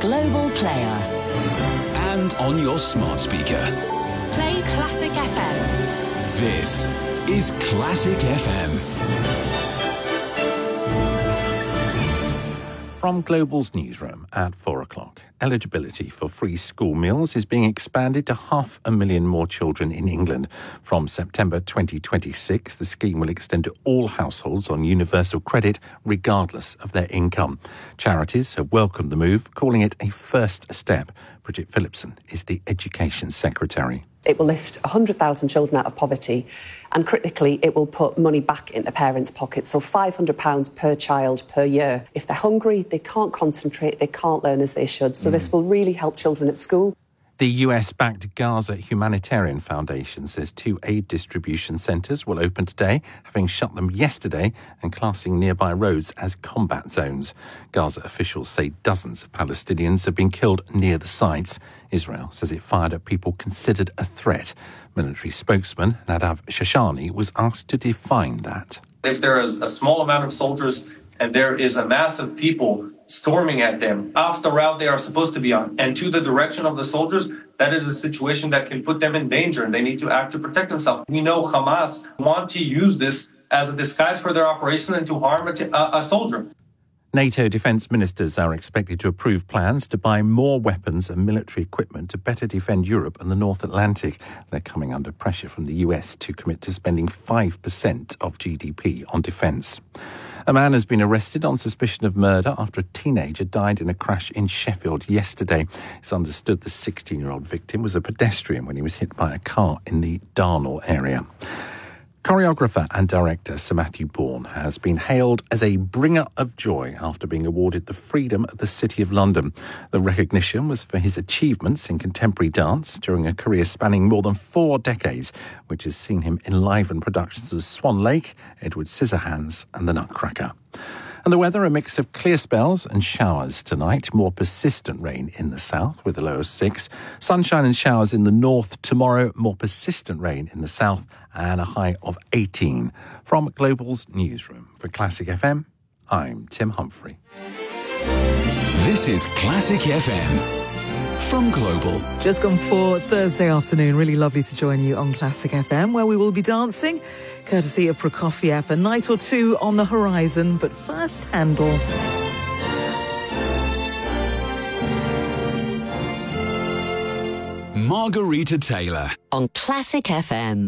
Global Player. And on your smart speaker. Play Classic FM. This is Classic FM. From Global's newsroom at 4 o'clock, eligibility for free school meals is being expanded to 500,000 more children in England. From September 2026, the scheme will extend to all households on universal credit, regardless of their income. Charities have welcomed the move, calling it a first step. Bridget Phillipson is the Education Secretary. It will lift 100,000 children out of poverty, and critically, it will put money back into parents' pockets, so £500 per child per year. If they're hungry, they can't concentrate, they can't learn as they should, so this will really help children at school. The US-backed Gaza Humanitarian Foundation says 2 aid distribution centres will open today, having shut them yesterday and classing nearby roads as combat zones. Gaza officials say dozens of Palestinians have been killed near the sites. Israel says it fired at people considered a threat. Military spokesman Nadav Shoshani was asked to define that. If there is a small amount of soldiers and there is a mass of people storming at them off the route they are supposed to be on and to the direction of the soldiers, that is a situation that can put them in danger and they need to act to protect themselves. We know Hamas want to use this as a disguise for their operation and to harm a soldier. NATO defence ministers are expected to approve plans to buy more weapons and military equipment to better defend Europe and the North Atlantic. They're coming under pressure from the US to commit to spending 5% of GDP on defence. A man has been arrested on suspicion of murder after a teenager died in a crash in Sheffield yesterday. It's understood the 16-year-old victim was a pedestrian when he was hit by a car in the Darnall area. Choreographer and director Sir Matthew Bourne has been hailed as a bringer of joy after being awarded the Freedom of the City of London. The recognition was for his achievements in contemporary dance during a career spanning more than 4 decades, which has seen him enliven productions of Swan Lake, Edward Scissorhands and The Nutcracker. And the weather, a mix of clear spells and showers tonight. More persistent rain in the south with a low of 6. Sunshine and showers in the north tomorrow. More persistent rain in the south and a high of 18. From Global's newsroom for Classic FM, I'm Tim Humphrey. This is Classic FM. From Global. Just gone for Thursday afternoon. Really lovely to join you on Classic FM, where we will be dancing, courtesy of Prokofiev. A night or two on the horizon, but first, Handel. Margarita Taylor. On Classic FM.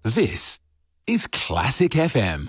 This is Classic FM.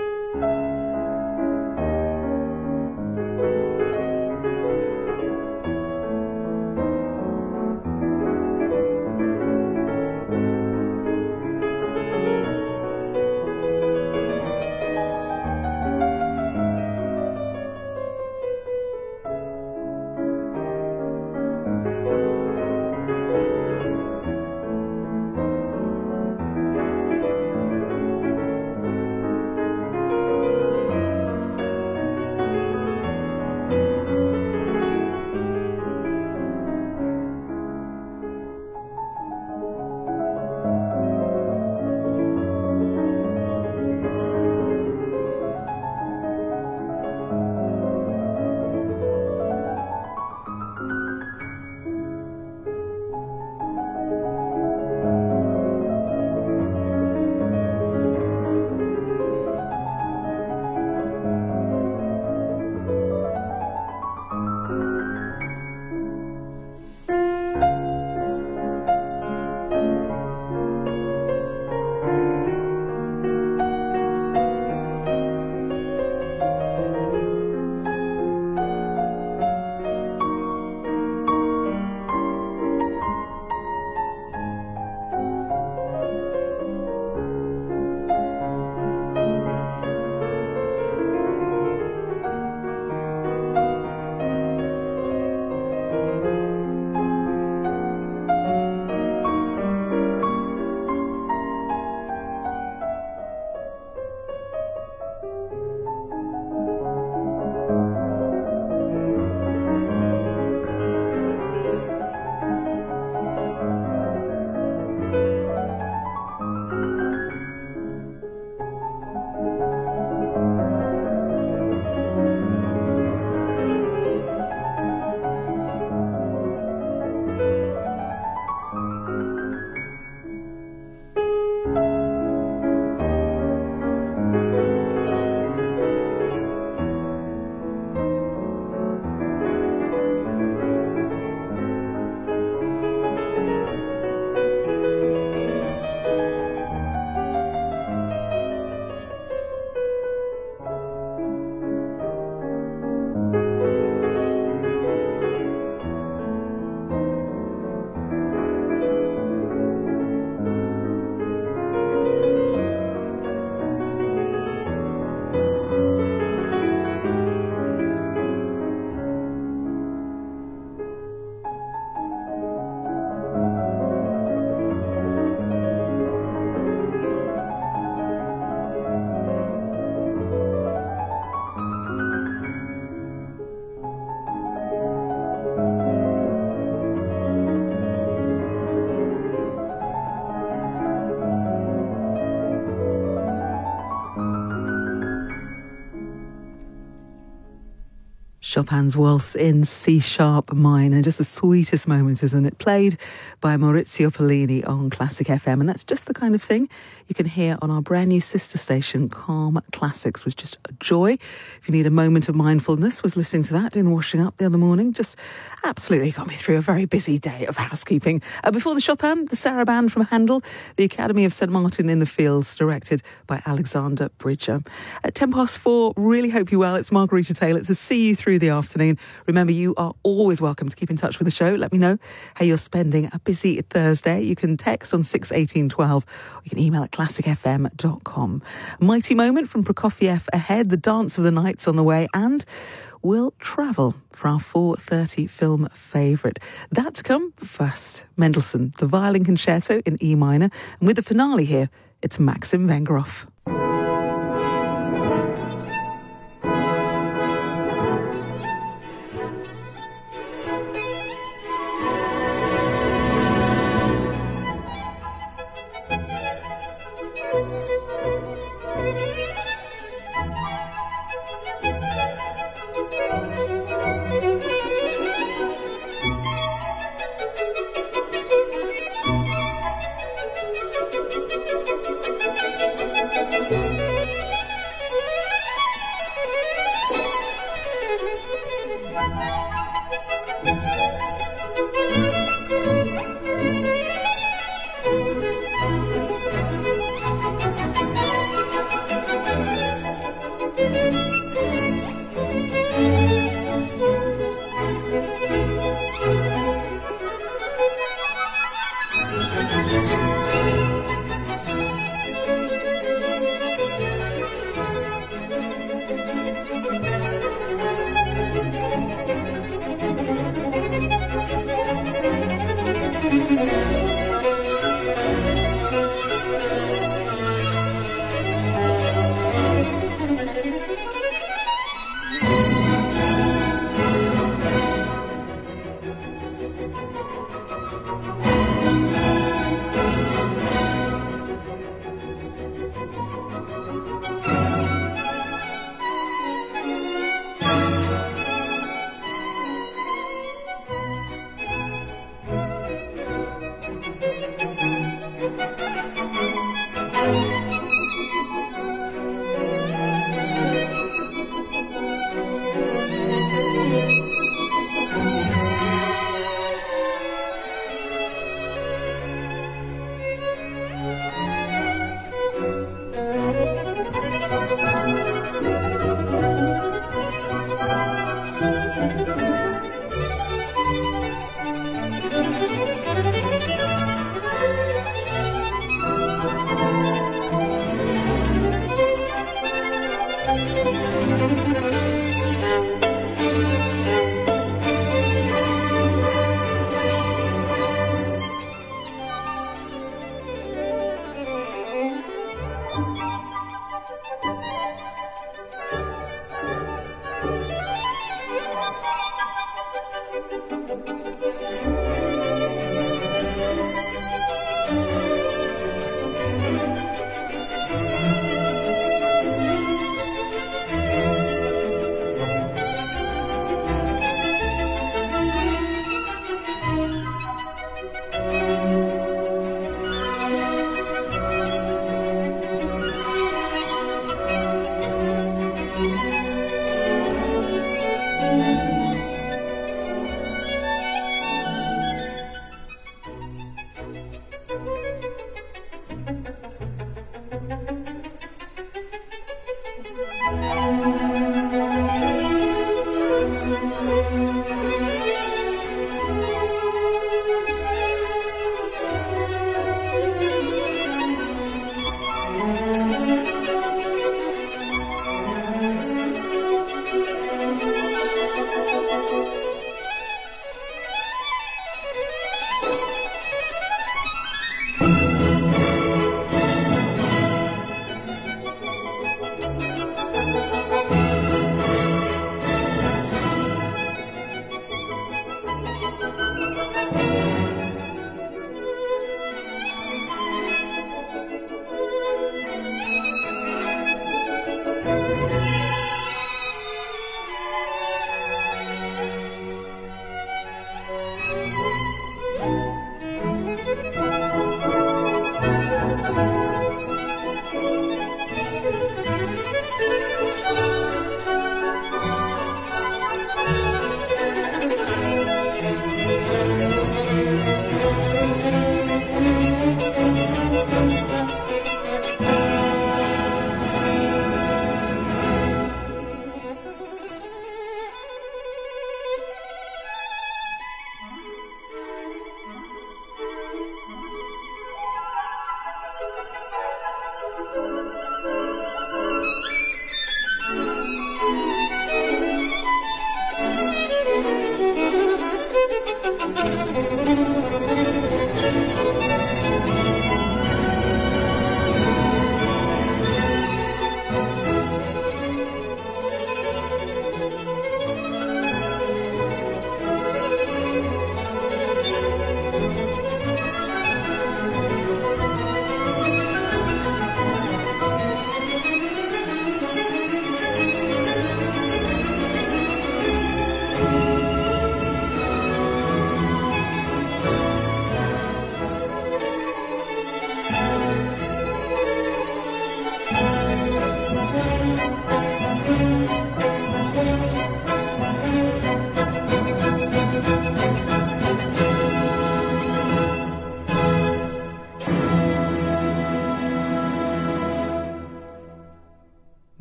Chopin's Waltz in C-sharp minor, just the sweetest moments, isn't it? Played by Maurizio Pollini on Classic FM, and that's just the kind of thing you can hear on our brand new sister station, Calm Classics, was just a joy. If you need a moment of mindfulness, was listening to that in washing up the other morning. Just absolutely got me through a very busy day of housekeeping. Before the Chopin, the Saraband from Handel, the Academy of St Martin in the Fields, directed by Alexander Bridger. At 4:10, really hope you're well. It's Margarita Taylor to see you through the afternoon. Remember, you are always welcome to keep in touch with the show. Let me know how you're spending a busy Thursday. You can text on 61812 or you can email at classicfm.com. Mighty moment from Prokofiev ahead, the dance of the night's on the way, and we'll travel for our 4:30 film favourite. That to come first. Mendelssohn, the violin concerto in E minor, and with the finale here, it's Maxim Vengerov.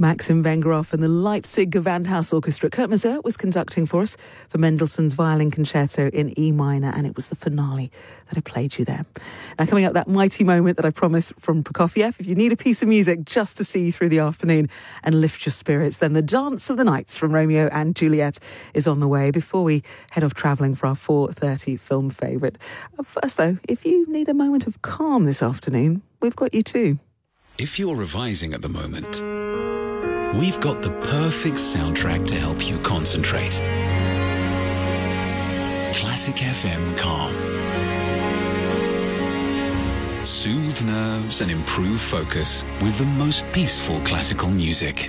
Maxim Vengerov and the Leipzig Gewandhaus Orchestra. Kurt Masur was conducting for us for Mendelssohn's Violin Concerto in E minor, and it was the finale that I played you there. Now, coming up, that mighty moment that I promised from Prokofiev. If you need a piece of music just to see you through the afternoon and lift your spirits, then the Dance of the Nights from Romeo and Juliet is on the way before we head off travelling for our 4:30 film favourite. First, though, if you need a moment of calm this afternoon, we've got you too. If you're revising at the moment, we've got the perfect soundtrack to help you concentrate. Classic FM Calm. Soothe nerves and improve focus with the most peaceful classical music.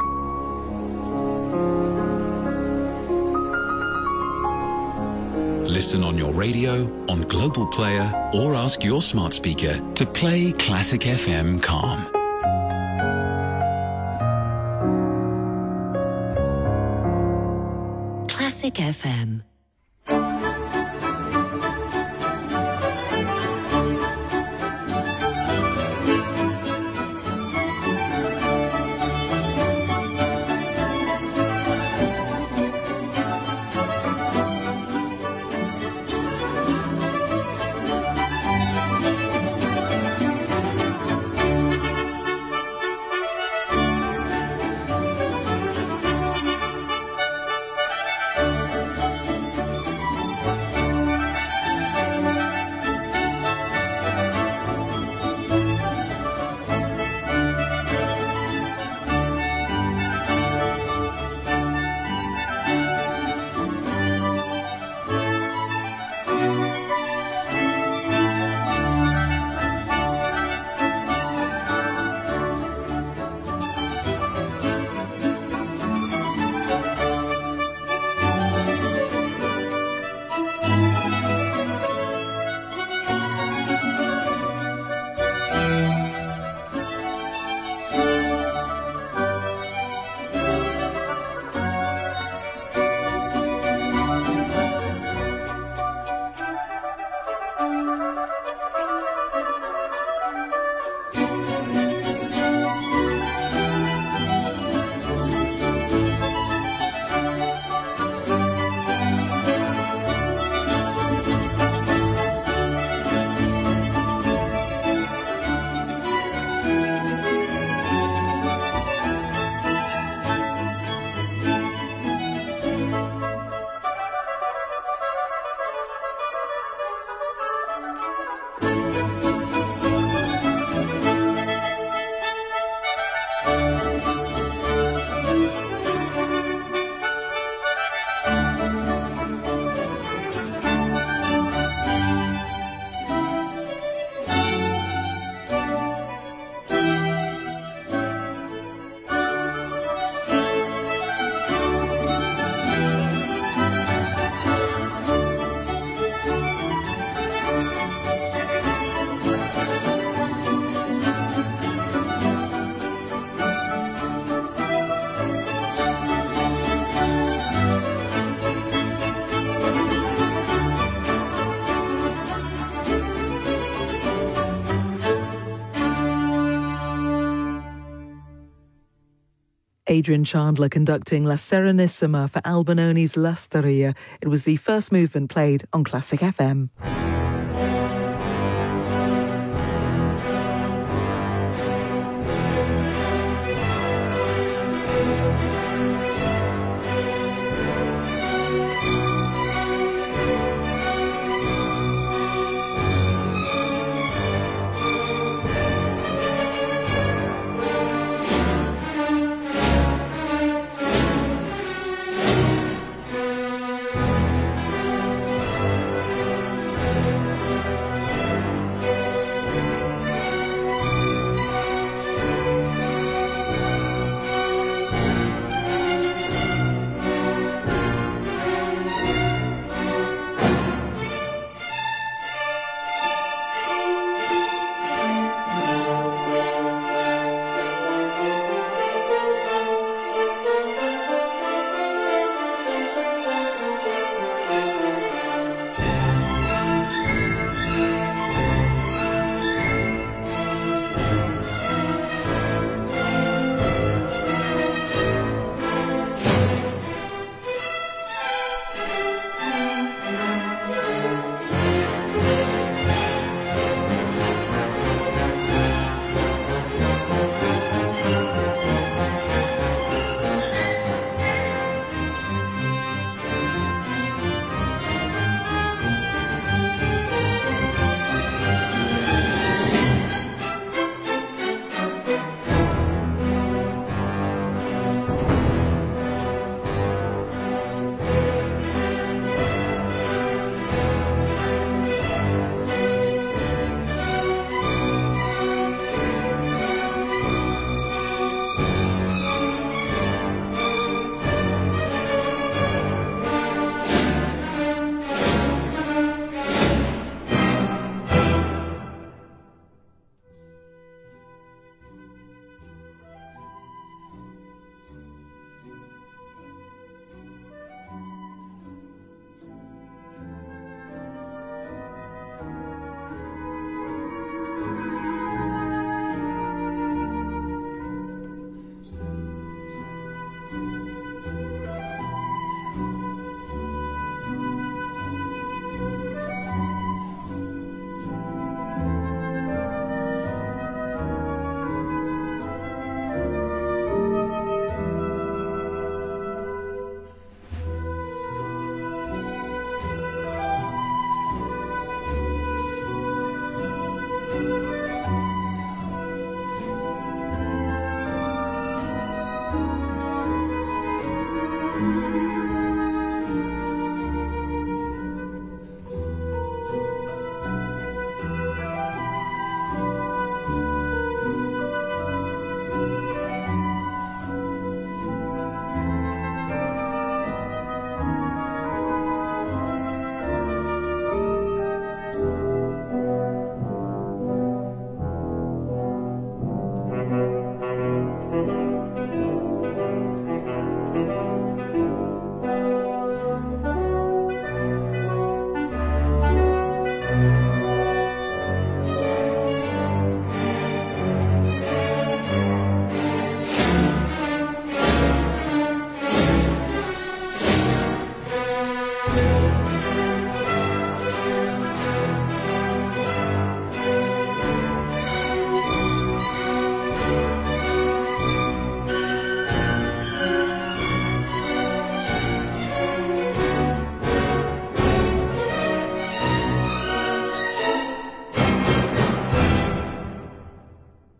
Listen on your radio, on Global Player, or ask your smart speaker to play Classic FM Calm. Classic FM. Adrian Chandler conducting La Serenissima for Albinoni's L'Osteria. It was the first movement played on Classic FM.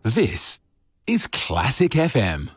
This is Classic FM.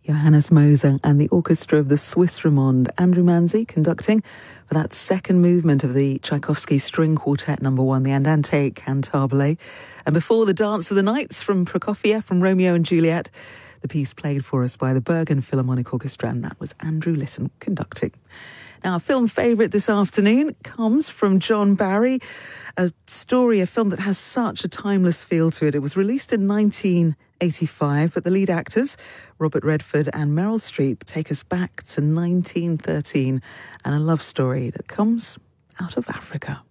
Johannes Moser and the orchestra of the Swiss Romande. Andrew Manzi conducting for that second movement of the Tchaikovsky String Quartet No. 1, the Andante Cantabile. And before, the Dance of the Nights from Prokofiev from Romeo and Juliet, the piece played for us by the Bergen Philharmonic Orchestra, and that was Andrew Litton conducting. Now, a film favourite this afternoon comes from John Barry, a film that has such a timeless feel to it. It was released in 1985, but the lead actors, Robert Redford and Meryl Streep, take us back to 1913 and a love story that comes out of Africa.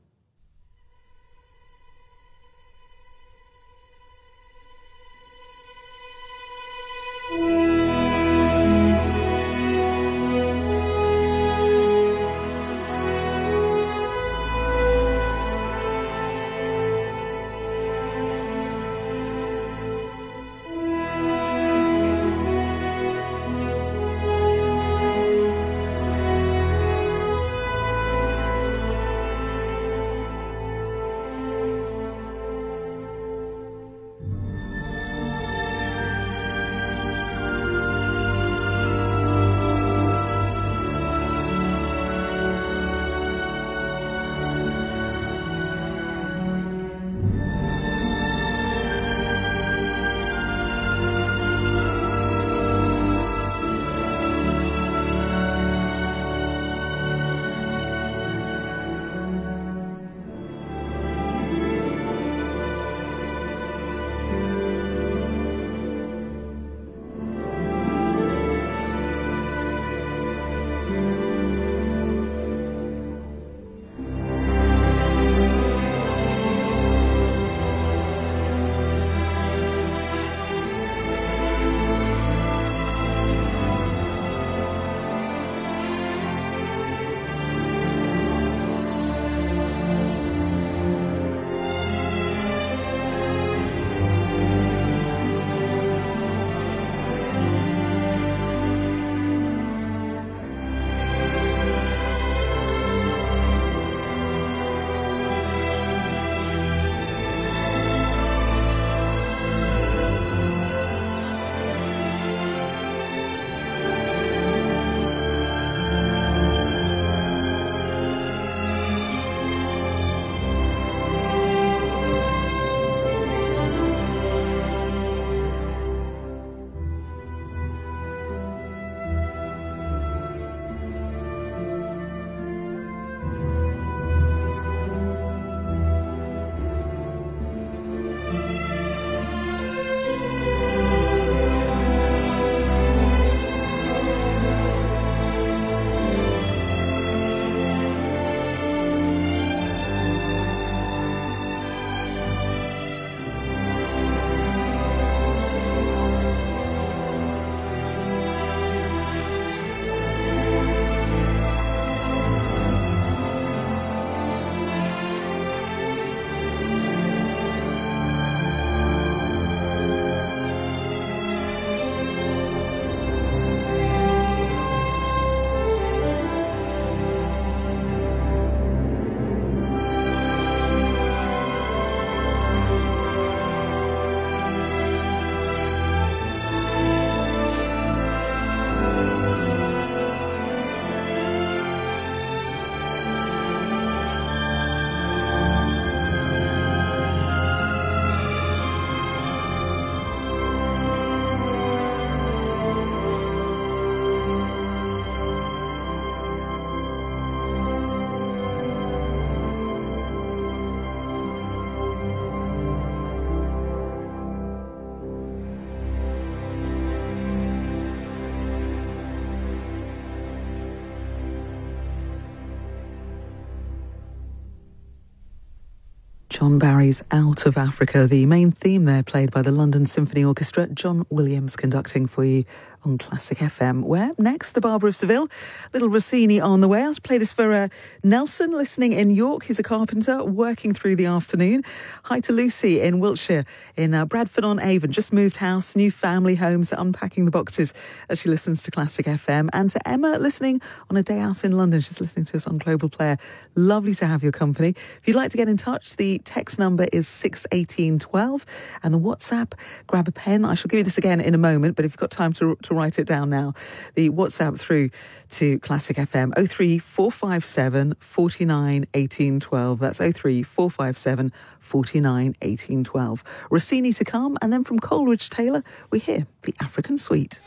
John Barry's Out of Africa, the main theme there played by the London Symphony Orchestra, John Williams conducting for you on Classic FM. Where next, the Barber of Seville, little Rossini on the way. I'll play this for Nelson listening in York. He's a carpenter working through the afternoon. Hi to Lucy in Wiltshire, in Bradford-on-Avon, just moved house, new family homes, unpacking the boxes as she listens to Classic FM. And to Emma listening on a day out in London, she's listening to us on Global Player. Lovely to have your company. If you'd like to get in touch, the text number is 61812 and the WhatsApp, grab a pen. I shall give you this again in a moment, but if you've got time to write it down now. The WhatsApp through to Classic FM, 03457 49 18 12. That's 03457 49 18 12. Rossini to come, and then from Coleridge Taylor, we hear the African Suite.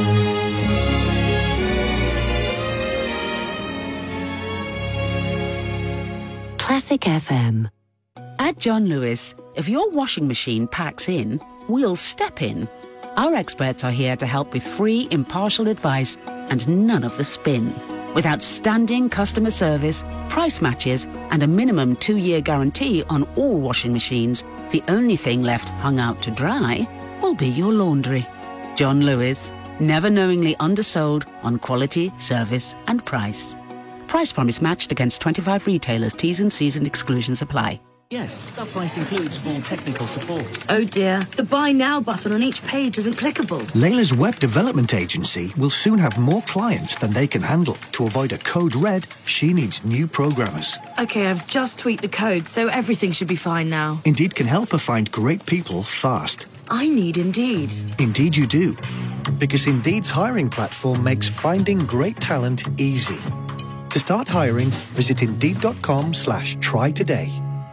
Classic FM. At John Lewis, if your washing machine packs in, we'll step in. Our experts are here to help with free, impartial advice and none of the spin. With outstanding customer service, price matches, and a minimum 2-year guarantee on all washing machines, the only thing left hung out to dry will be your laundry. John Lewis, never knowingly undersold on quality, service, and price. Price promise matched against 25 retailers. T's and C's and exclusions apply. Yes, that price includes full technical support. Oh dear, the Buy Now button on each page isn't clickable. Layla's web development agency will soon have more clients than they can handle. To avoid a code red, she needs new programmers. OK, I've just tweaked the code, so everything should be fine now. Indeed can help her find great people fast. I need Indeed. Indeed you do. Because Indeed's hiring platform makes finding great talent easy. To start hiring, visit Indeed.com/try today.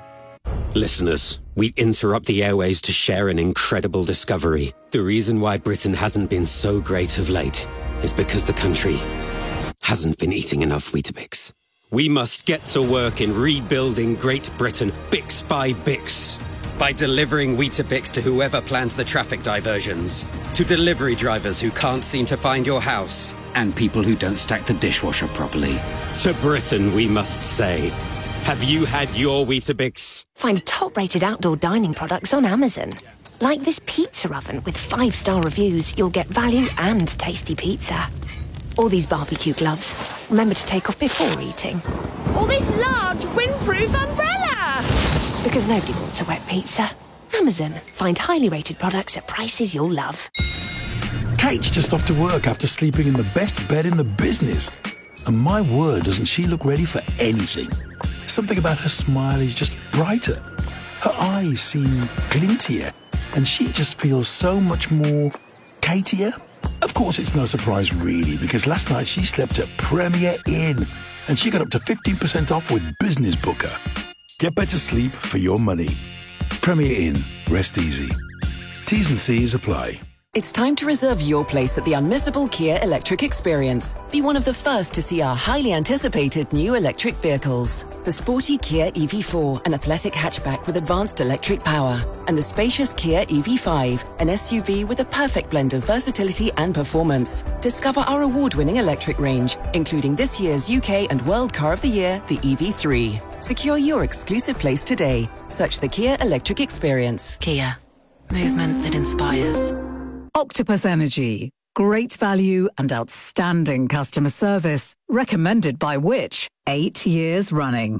Listeners, we interrupt the airwaves to share an incredible discovery. The reason why Britain hasn't been so great of late is because the country hasn't been eating enough Weetabix. We must get to work in rebuilding Great Britain, Bix by Bix. By delivering Weetabix to whoever plans the traffic diversions, to delivery drivers who can't seem to find your house, And people who don't stack the dishwasher properly. to Britain we must say, have you had your Weetabix? Find top-rated outdoor dining products on Amazon. Like this pizza oven with 5-star reviews, you'll get value and tasty pizza. Or these barbecue gloves. Remember to take off before eating. Or this large windproof umbrella! Because nobody wants a wet pizza. Amazon. Find highly rated products at prices you'll love. Kate's just off to work after sleeping in the best bed in the business. And my word, doesn't she look ready for anything? Something about her smile is just brighter. Her eyes seem glintier. And she just feels so much more Katier. Of course, it's no surprise really, because last night she slept at Premier Inn. And she got up to 15% off with Business Booker. Get better sleep for your money. Premier Inn. Rest easy. T's and C's apply. It's time to reserve your place at the unmissable Kia Electric Experience. Be one of the first to see our highly anticipated new electric vehicles. The sporty Kia EV4, an athletic hatchback with advanced electric power. And the spacious Kia EV5, an SUV with a perfect blend of versatility and performance. Discover our award-winning electric range, including this year's UK and World Car of the Year, the EV3. Secure your exclusive place today. Search the Kia Electric Experience. Kia. Movement that inspires. Octopus Energy. Great value and outstanding customer service. Recommended by Which? 8 years running.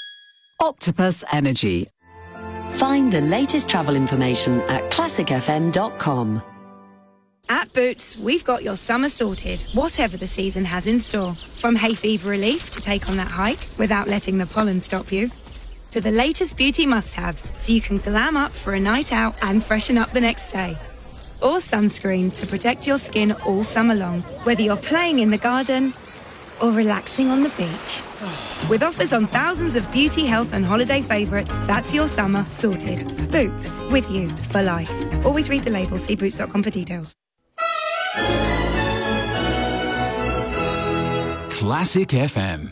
Octopus Energy. Find the latest travel information at classicfm.com. At Boots, we've got your summer sorted, whatever the season has in store. From hay fever relief to take on that hike without letting the pollen stop you, to the latest beauty must-haves so you can glam up for a night out and freshen up the next day. Or sunscreen to protect your skin all summer long, whether you're playing in the garden or relaxing on the beach. With offers on thousands of beauty, health and holiday favourites, that's your summer sorted. Boots, with you for life. Always read the label, see boots.com for details. Classic FM.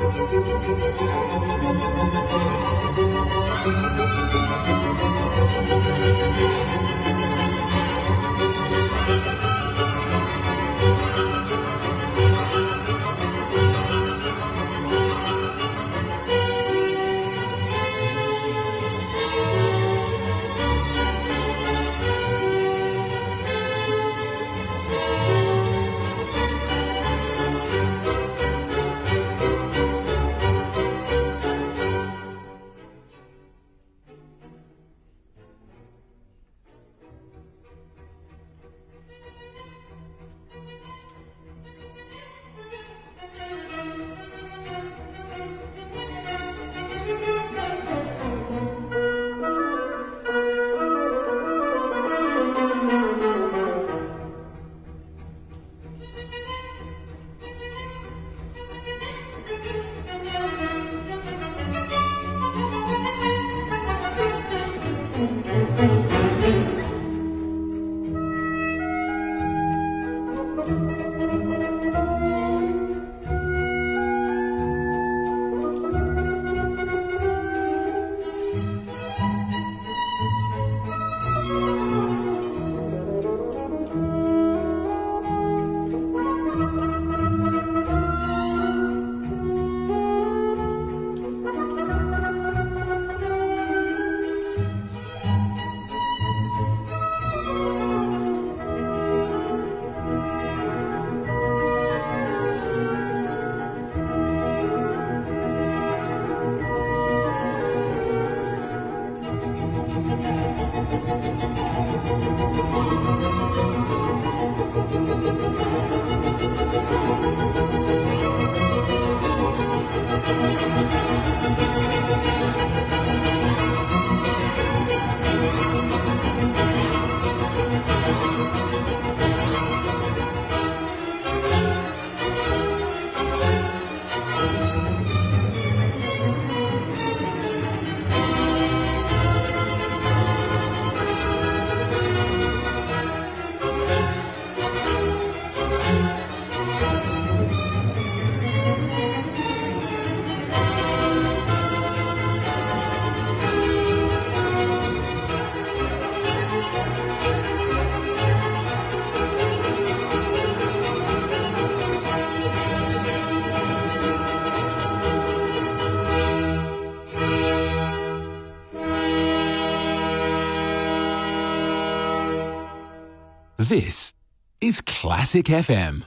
This is Classic FM.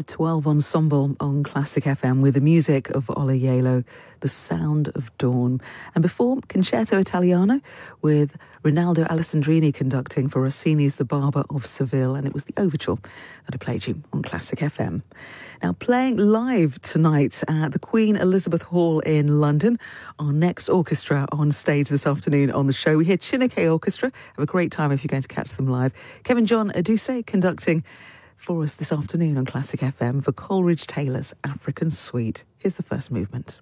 12 Ensemble on Classic FM with the music of Ola Yelo, The Sound of Dawn. And before, Concerto Italiano with Rinaldo Alessandrini conducting for Rossini's The Barber of Seville, and it was the overture that I played you on Classic FM. Now, playing live tonight at the Queen Elizabeth Hall in London, our next orchestra on stage this afternoon on the show. We hear Chineke Orchestra. Have a great time if you're going to catch them live. Kevin John Aduse conducting for us this afternoon on Classic FM for Coleridge Taylor's African Suite. Here's the first movement.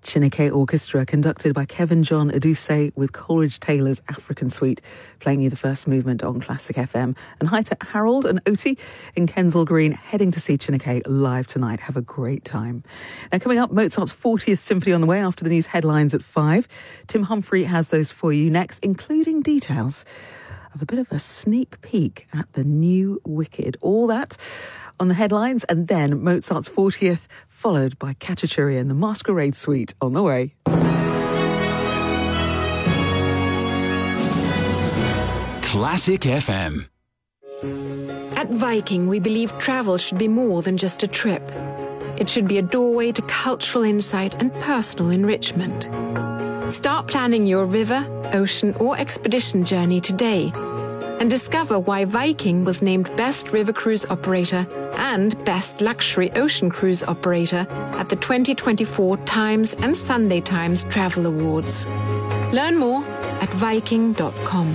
Chineke Orchestra, conducted by Kevin John Aduse with Coleridge Taylor's African Suite, playing you the first movement on Classic FM. And hi to Harold and Oti in Kensal Green, heading to see Chineke live tonight. Have a great time. Now, coming up, Mozart's 40th Symphony on the way after the news headlines at 5. Tim Humphrey has those for you next, including details of a bit of a sneak peek at the new Wicked. All that on the headlines, and then Mozart's 40th, followed by Cacciatore and the Masquerade Suite on the way. Classic FM. At Viking, we believe travel should be more than just a trip. It should be a doorway to cultural insight and personal enrichment. Start planning your river, ocean, or expedition journey today and discover why Viking was named Best River Cruise Operator and Best Luxury Ocean Cruise Operator at the 2024 Times and Sunday Times Travel Awards. Learn more at Viking.com.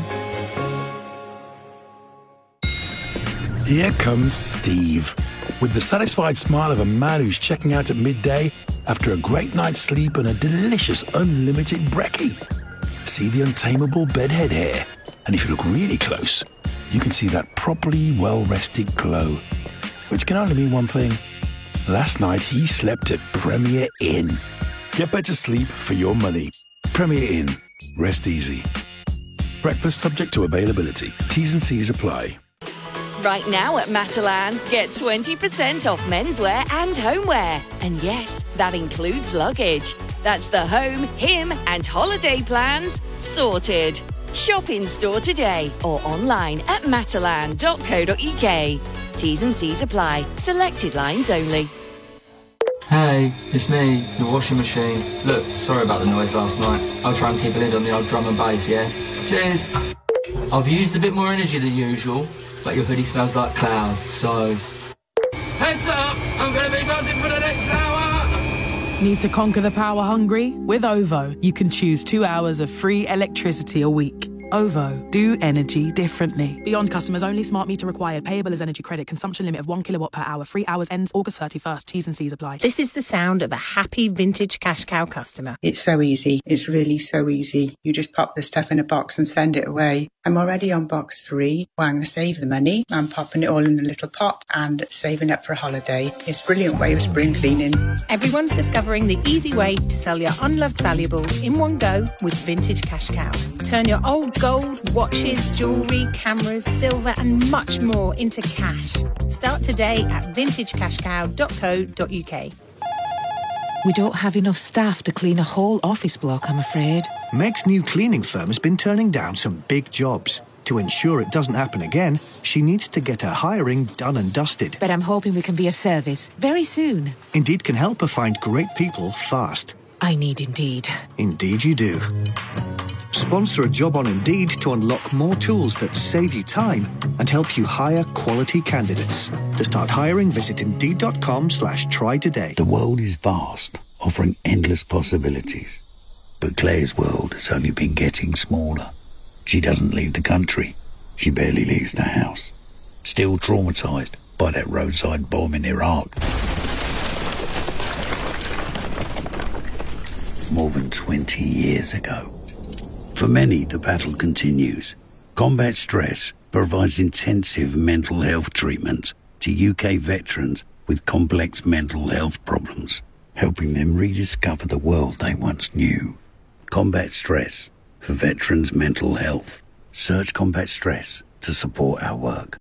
Here comes Steve, with the satisfied smile of a man who's checking out at midday after a great night's sleep and a delicious unlimited brekkie. See the untamable bedhead hair, and if you look really close, you can see that properly well-rested glow, which can only mean one thing. Last night he slept at Premier Inn. Get better sleep for your money. Premier Inn. Rest easy. Breakfast subject to availability. T's and C's apply. Right now at Matalan, get 20% off menswear and homeware. And yes, that includes luggage. That's the home, him and holiday plans sorted. Shop in store today or online at matalan.co.uk. T's and C's apply. Selected lines only. Hey, it's me, your washing machine. Look, sorry about the noise last night. I'll try and keep a lid on the old drum and bass, yeah? Cheers. I've used a bit more energy than usual, but your hoodie smells like clouds, so... Heads up! I'm going to be buzzing for the next hour! Need to conquer the power hungry? With OVO, you can choose 2 hours of free electricity a week. OVO, do energy differently. Beyond customers only, smart meter required, payable as energy credit, consumption limit of 1 kilowatt per hour, 3 hours ends August 31st, T's and C's apply. This is the sound of a happy vintage cash cow customer. It's so easy. It's really so easy. You just pop the stuff in a box and send it away. I'm already on box 3. Wang, save the money. I'm popping it all in a little pot and saving up for a holiday. It's a brilliant way of spring cleaning. Everyone's discovering the easy way to sell your unloved valuables in one go with Vintage Cash Cow. Turn your old gold, watches, jewellery, cameras, silver and much more into cash. Start today at vintagecashcow.co.uk. We don't have enough staff to clean a whole office block, I'm afraid. Meg's new cleaning firm has been turning down some big jobs. To ensure it doesn't happen again, she needs to get her hiring done and dusted. But I'm hoping we can be of service very soon. Indeed can help her find great people fast. I need Indeed. Indeed you do. Sponsor a job on Indeed to unlock more tools that save you time and help you hire quality candidates. To start hiring, visit Indeed.com/try today. The world is vast, offering endless possibilities. But Claire's world has only been getting smaller. She doesn't leave the country. She barely leaves the house. Still traumatised by that roadside bomb in Iraq. More than 20 years ago. For many, the battle continues. Combat Stress provides intensive mental health treatment to UK veterans with complex mental health problems, helping them rediscover the world they once knew. Combat Stress for veterans' mental health. Search Combat Stress to support our work.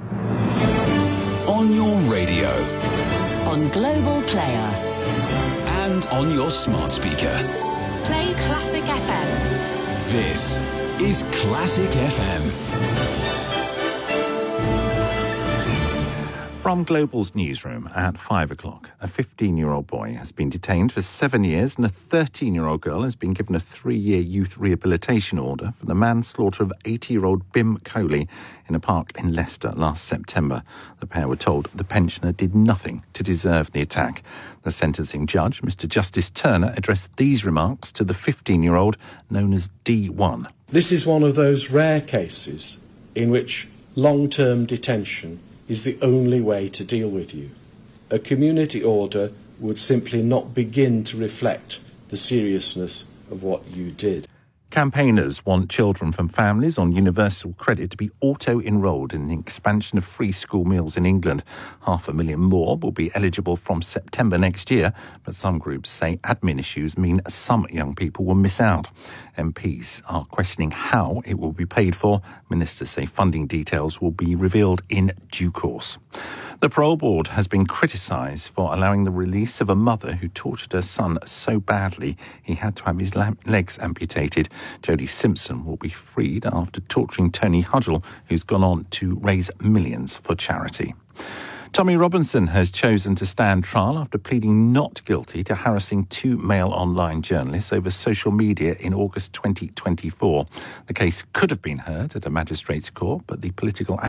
On your radio. On Global Player. And on your smart speaker. Play Classic FM. This is Classic FM. From Global's newsroom at 5 o'clock, a 15-year-old boy has been detained for 7 years and a 13-year-old girl has been given a 3-year youth rehabilitation order for the manslaughter of 80-year-old Bim Coley in a park in Leicester last September. The pair were told the pensioner did nothing to deserve the attack. The sentencing judge, Mr. Justice Turner, addressed these remarks to the 15-year-old known as D1. This is one of those rare cases in which long-term detention is the only way to deal with you. A community order would simply not begin to reflect the seriousness of what you did. Campaigners want children from families on universal credit to be auto-enrolled in the expansion of free school meals in England. 500,000 more will be eligible from September next year, but some groups say admin issues mean some young people will miss out. MPs are questioning how it will be paid for. Ministers say funding details will be revealed in due course. The Parole Board has been criticised for allowing the release of a mother who tortured her son so badly he had to have his legs amputated. Jodie Simpson will be freed after torturing Tony Hudgell, who's gone on to raise millions for charity. Tommy Robinson has chosen to stand trial after pleading not guilty to harassing 2 male online journalists over social media in August 2024. The case could have been heard at a magistrate's court, but the political